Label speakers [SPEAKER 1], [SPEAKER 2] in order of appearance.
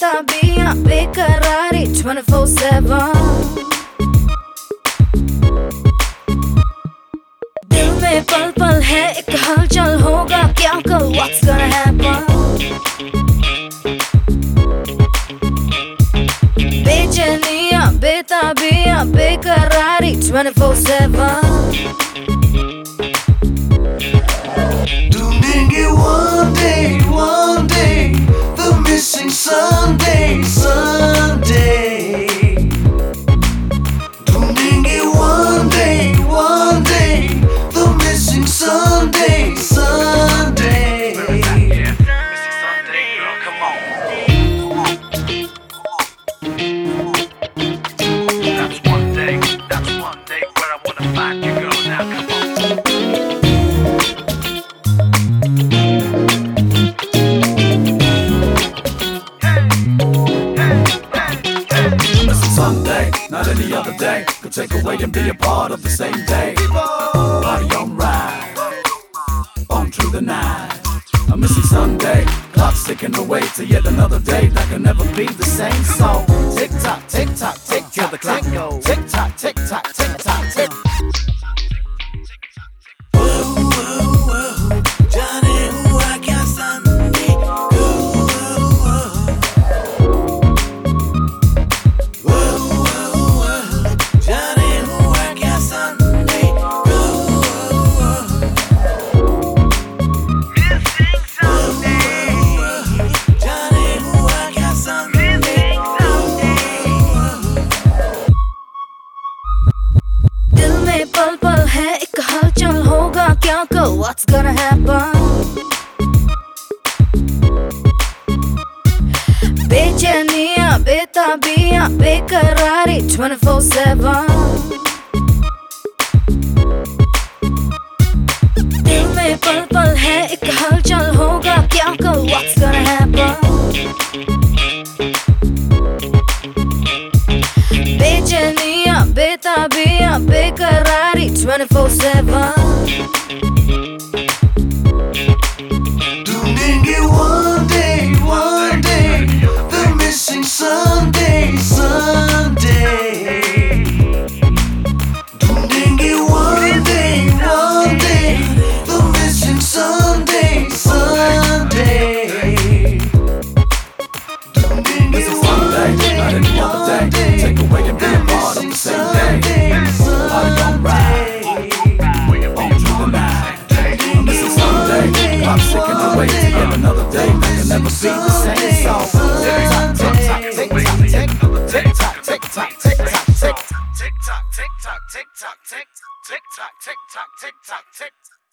[SPEAKER 1] बेताबियां बेकरारी 24/7। दिल में पल पल है एक हलचल, होगा क्या कल, what's gonna happen। बेचैनियां बेताबियां बेकरारी 24/7।
[SPEAKER 2] ढूंढेंगे one day the missing Sunday ढूंढेंगे one day the missing Sunday
[SPEAKER 3] That's one day where I wanna find you, girl. Now come on.
[SPEAKER 2] Sunday, not any other day could take away and be a part of the same day. Body on ride, on through the night. A missing Sunday, clock's ticking away to yet another day that can never be the same. So tick tock, tick tock, tick tock, the clock goes. Tick tock, tick tock, tick tock, tick.
[SPEAKER 4] जाने हुआ क्या Sunday जाने हुआ क्या Sunday जाने हुआ क्या Sunday।
[SPEAKER 1] दिल में पल पल है एक हलचल, होगा क्या कल, what's gonna happen। बेचैनियां बेताबियां बेकरारी 24/7। दिल में पल पल है एक हलचल, होगा क्या कल, what's gonna happen। बेचैनियां बेताबियां बेकरारी 24/7।
[SPEAKER 2] ढूंढेंगे one day the missing Sunday ढूंढेंगे one day the missing Sunday ढूंढेंगे Sunday, not any other day take away and be a part of the same day. Body on ride, on through the night. A missing Sunday, clock's ticking away to yet another day that can never be the same. So tick tock, tick tock, tick tock, tick tock, tick tock, tick tock, tick tock, tick tock, tick tock, tick tock, tick tock, tick tock, tick tock, tick tock, tick.